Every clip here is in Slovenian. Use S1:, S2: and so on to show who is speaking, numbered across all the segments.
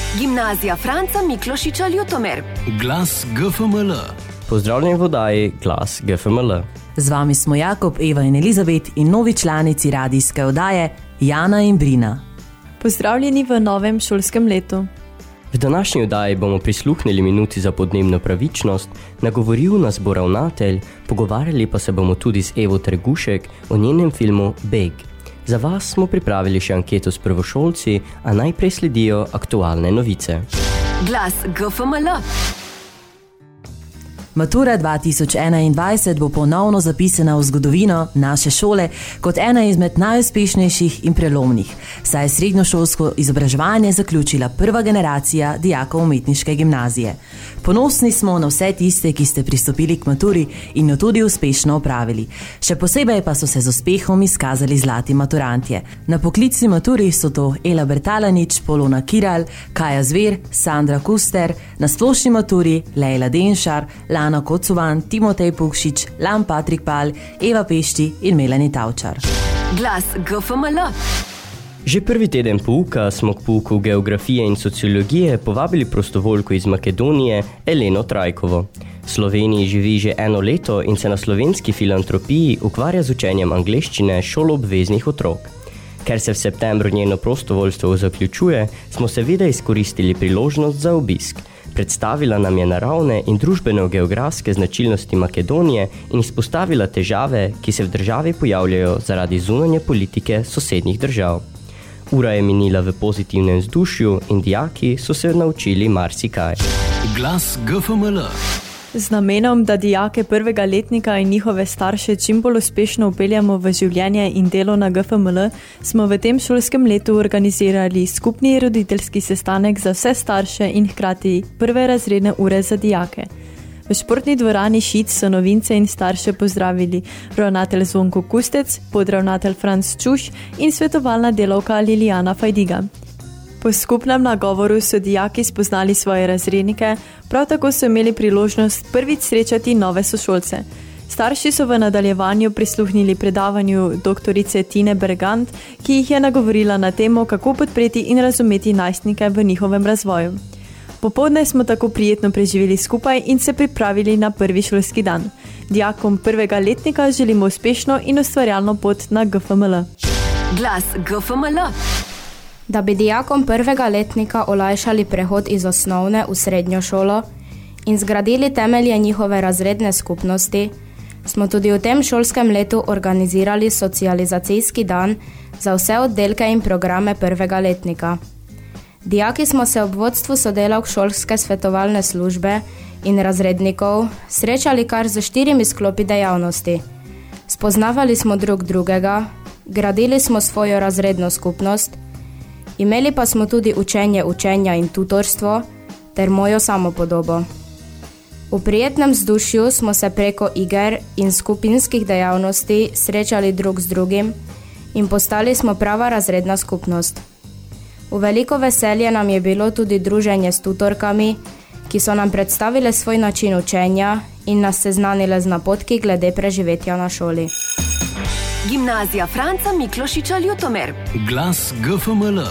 S1: Gimnazija Franca Miklošiča Ljutomer.
S2: Glas GFML.
S3: Pozdravljeni v oddaji Glas GFML.
S4: Z vami smo Jakob, Eva in Elizabet in novi članici radijske oddaje Jana in Brina.
S5: Pozdravljeni v novem šolskem letu.
S3: V današnji oddaji bomo prisluhnili minuti za podnebno pravičnost, nagovoril nas bo ravnatelj, pogovarjali pa se bomo tudi z Evo Trgušek o njenem filmu Beg. Za vas smo pripravili še anketo s prvošolci, a najprej sledijo aktualne novice.
S1: Glas GFML.
S4: Matura 2021 bo ponovno zapisana v zgodovino naše šole kot ena izmed najuspešnejših in prelomnih, saj je srednjošolsko izobraževanje zaključila prva generacija dijakov umetniške gimnazije. Ponosni smo na vse tiste, ki ste pristopili k maturi in jo tudi uspešno opravili. Še posebej pa so se z uspehom izkazali zlati maturantje. Na poklicni maturi so to Ela Bertalanič, Polona Kiral, Kaja Zver, Sandra Kuster, na splošni maturi Lejla Denšar, Lana Kocovan, Timotej Pukšič, Lan Patrik Pal, Eva Pešti in Melanie Tavčar.
S1: Glas GFML.
S3: Že prvi teden pouka smo k pouku geografije in sociologije povabili prostovoljko iz Makedonije, Eleno Trajkovo. V Sloveniji živi že 1 leto in se na slovenski filantropiji ukvarja z učenjem angleščine šoloobveznih otrok. Ker se v septembru njeno prostovoljstvo zaključuje, smo seveda izkoristili priložnost za obisk. Predstavila nam je naravne in družbeno-geografske značilnosti Makedonije in izpostavila težave, ki se v državi pojavljajo zaradi zunanje politike sosednjih držav. Ura je minila v pozitivnem vzdušju in dijaki so se naučili marsikaj.
S2: Glas GFML.
S5: Z namenom, da dijake prvega letnika in njihove starše čim bolj uspešno upeljamo v življenje in delo na GFML, smo v tem šolskem letu organizirali skupni roditeljski sestanek za vse starše in hkrati prve razredne ure za dijake. V športni dvorani Šic so novince in starše pozdravili ravnatelj Zvonko Kustec, podravnatelj Franc Čuš in svetovalna delavka Lilijana Fajdiga. Po skupnem nagovoru so dijaki spoznali svoje razrednike, prav tako so imeli priložnost prvič srečati nove sošolce. Starši so v nadaljevanju prisluhnili predavanju doktorice Tine Bergant, ki jih je nagovorila na temo, kako podpreti in razumeti najstnike v njihovem razvoju. Popoldne smo tako prijetno preživeli skupaj in se pripravili na prvi šolski dan. Dijakom prvega letnika želimo uspešno in ustvarjalno pot na GFML.
S1: Glas GFML.
S6: Da bi dijakom prvega letnika olajšali prehod iz osnovne v srednjo šolo in zgradili temelje njihove razredne skupnosti, smo tudi v tem šolskem letu organizirali socializacijski dan za vse oddelke in programe prvega letnika. Dijaki smo se ob vodstvu sodelavk šolske svetovalne službe in razrednikov srečali kar z 4 sklopi dejavnosti. Spoznavali smo drug drugega, gradili smo svojo razredno skupnost, imeli pa smo tudi učenje učenja in tutorstvo ter mojo samopodobo. V prijetnem vzdušju smo se preko iger in skupinskih dejavnosti srečali drug z drugim in postali smo prava razredna skupnost. V veliko veselje nam je bilo tudi druženje s tutorkami, ki so nam predstavile svoj način učenja in nas seznanile z napotki glede preživetja na šoli.
S1: Gimnazija Franca Miklošiča Ljutomer.
S2: Glas GFML.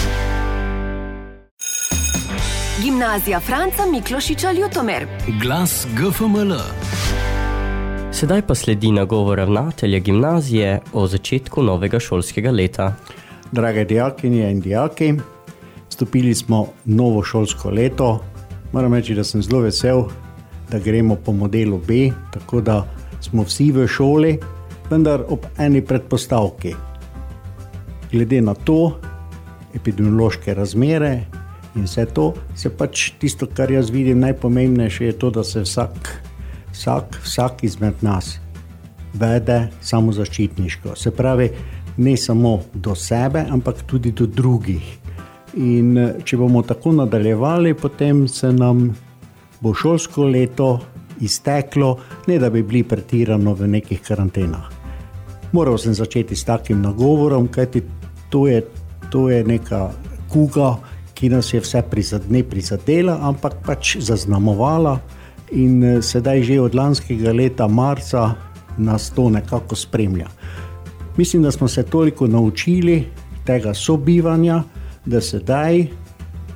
S1: Gimnazija Franca Miklošiča Ljutomer.
S2: Glas GFML.
S3: Sedaj pa sledi nagovor ravnatelja gimnazije o začetku novega šolskega leta.
S7: Drage dijakinje in dijaki, vstopili smo novo šolsko leto. Moram reči, da sem zelo vesel, da gremo po modelu B, tako da smo vsi v šoli, vendar ob eni predpostavki. Glede na to, epidemiološke razmere in vse to, se pač tisto, kar jaz vidim najpomembnejše, je to, da se vsak izmed nas vede samozaščitniško. Se pravi, ne samo do sebe, ampak tudi do drugih. In če bomo tako nadaljevali, potem se nam bo šolsko leto izteklo, ne da bi bili pretirano v nekih karantenah. Moral sem začeti s takim nagovorom, kajti to je neka kuga, ki nas je vse prizadela, ampak pač zaznamovala in sedaj že od lanskega leta marca nas to nekako spremlja. Mislim, da smo se toliko naučili tega sobivanja, da sedaj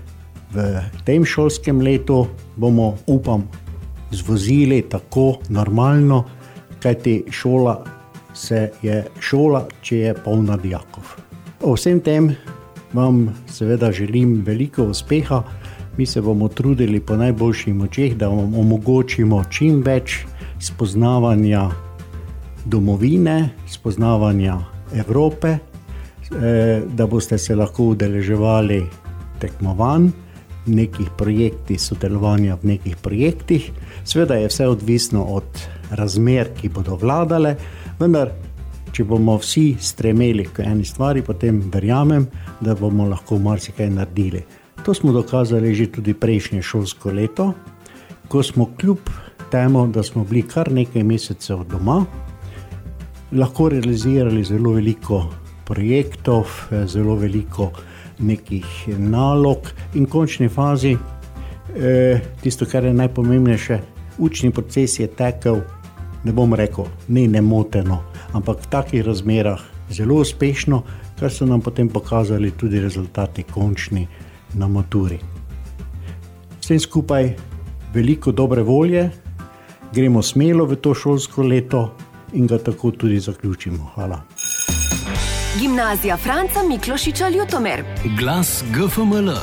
S7: v tem šolskem letu bomo, upam, zvozili tako normalno, kajti šola je šola, če je polna dijakov. O vsem tem vam seveda želim veliko uspeha. Mi se bomo trudili po najboljših močeh, da vam omogočimo čim več spoznavanja domovine, spoznavanja Evrope, da boste se lahko udeleževali tekmovanj, nekih projektih, sodelovanja v nekih projektih. Seveda je vse odvisno od razmer, ki bodo vladale, vendar če bomo vsi stremeli k eni stvari, potem verjamem, da bomo lahko marsikaj naredili. To smo dokazali že tudi prejšnje šolsko leto, ko smo kljub temu, da smo bili kar nekaj mesecev doma, lahko realizirali zelo veliko projektov, zelo veliko nekih nalog in v končni fazi, tisto, kar je najpomembnejše, učni proces je tekel, ne bom rekel, nemoteno, ampak v takih razmerah zelo uspešno, kar so nam potem pokazali tudi rezultati končni na maturi. Vsem skupaj veliko dobre volje, gremo smelo v to šolsko leto in ga tako tudi zaključimo. Hvala.
S1: Gimnazija Franca Miklošiča Ljutomer.
S2: Glas GFML.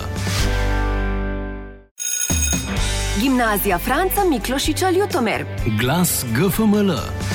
S1: Gimnazija Franca Miklošiča Ljutomer.
S2: Glas GFML.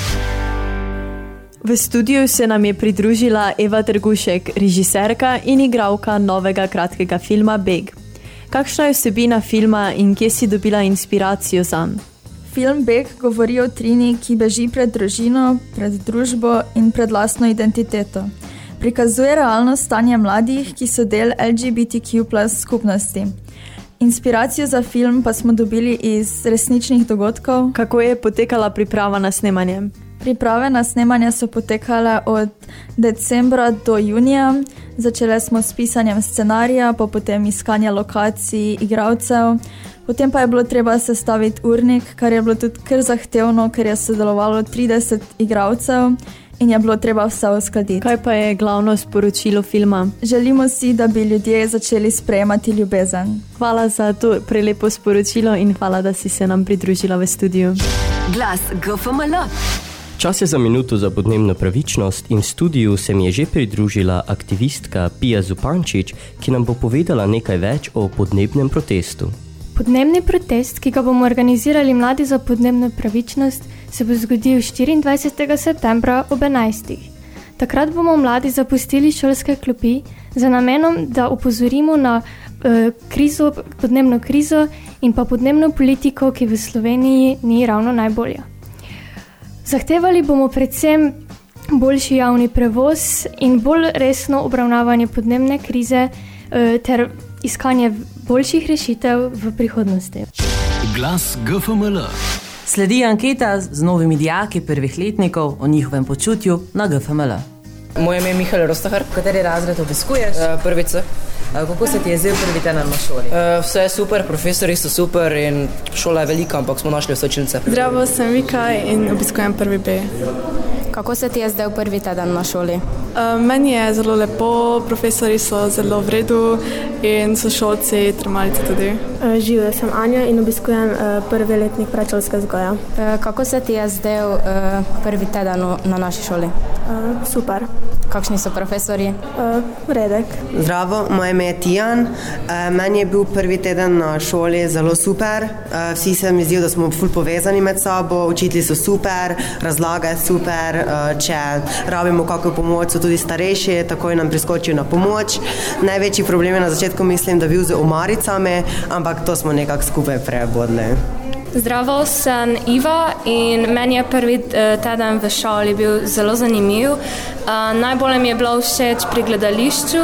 S5: V studiu se nam je pridružila Eva Trgušek, režiserka in igralka novega kratkega filma Beg. Kakšna je vsebina filma in kje si dobila inspiracijo zanj?
S8: Film Beg govori o Trini, ki beži pred družino, pred družbo in pred lastno identiteto. Prikazuje realno stanje mladih, ki so del LGBTQ+ skupnosti. Inspiracijo za film pa smo dobili iz resničnih dogodkov.
S5: Kako je potekala priprava na snemanje?
S8: Priprave na snemanje so potekale od decembra do junija. Začele smo s pisanjem scenarija, pa potem iskanje lokacij, igralcev. Potem pa je bilo treba sestaviti urnik, kar je bilo tudi kar zahtevno, ker je sodelovalo 30 igralcev in je bilo treba vse uskladiti.
S5: Kaj pa je glavno sporočilo filma?
S8: Želimo si, da bi ljudje začeli sprejemati ljubezen.
S5: Hvala za to prelepo sporočilo in hvala, da si se nam pridružila v studiu.
S1: Glas GFML.
S3: Čas je za minuto za podnebno pravičnost in v studiu se mi je že pridružila aktivistka Pija Zupančič, ki nam bo povedala nekaj več o podnebnem protestu.
S9: Podnebni protest, ki ga bomo organizirali Mladi za podnebno pravičnost, se bo zgodil 24. septembra ob 11. Takrat bomo mladi zapustili šolske klopi za namenom, da opozorimo na podnebno krizo in pa podnebno politiko, ki v Sloveniji ni ravno najbolja. Zahtevali bomo predvsem boljši javni prevoz in bolj resno obravnavanje podnebne krize ter iskanje boljših rešitev v prihodnosti.
S2: Glas GFML.
S4: Sledi anketa z novimi dijaki prvih letnikov o njihovem počutju na GFML.
S10: Moje ime je Mihael Rostahar.
S4: Kateri razred obiskuješ?
S10: Prvi C.
S4: Kako se ti je zdel prvi teden na šoli?
S10: Vse je super, profesori so super in šola je velika, ampak smo našli vse učilce.
S11: Zdravo, sem Vika in obiskujem prvi B.
S6: Kako se ti je zdel prvi teden na šoli?
S11: Meni je zelo lepo, profesori so zelo v redu in sošolci ter malice tudi.
S12: Živijo, sem Anja in obiskujem prvi letnik predšolske vzgoje.
S6: Kako se ti je zdel prvi teden na naši šoli?
S12: Super.
S6: Kakšni so profesori?
S12: Redek.
S13: Zdravo, moje ime je Tijan. Meni je bil prvi teden na šoli zelo super. Vsi se mi zdijo, da smo ful povezani med sabo, učitelji so super, razlaga je super, če rabimo kakšno pomoč, so tudi starejši, takoj nam priskočijo na pomoč. Največji problem je na začetku, mislim, da bil z omaricami, ampak to smo nekako skupaj prebodli.
S9: Zdravo, sem Iva in meni je prvi teden v šoli bil zelo zanimiv. Najbolj mi je bilo všeč pri gledališču,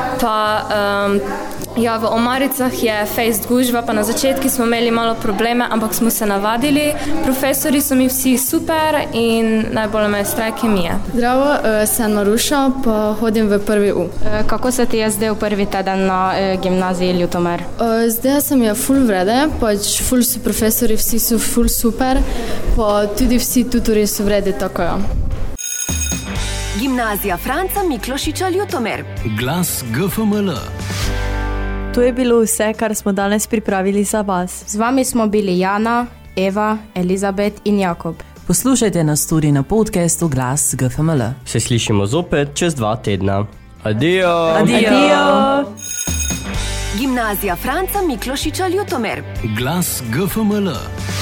S9: pa v omaricah je fejst gužva, pa na začetku smo imeli malo probleme, ampak smo se navadili. Profesori so mi vsi super in najbolj me je strah kemije.
S14: Zdravo, sem Maruša, pa hodim v prvi U.
S6: Kako se ti je zdel prvi teden na gimnaziji Ljutomer?
S14: Zdaj se mi je ful vrede, pač ful so profesori, vsi so ful super, pa tudi vsi tutorji so vredi tako.
S1: Gimnazija Franca Miklošiča Ljutomer.
S2: Glas GFML.
S5: To je bilo vse, kar smo danes pripravili za vas.
S6: Z vami smo bili Jana, Eva, Elizabet in Jakob.
S4: Poslušajte nas tudi na podcastu Glas GFML.
S3: Se slišimo zopet čez 2 tedna. Adijo!
S1: Adijo! Gimnazija Franca Miklošiča Ljutomer.
S2: Glas GFML.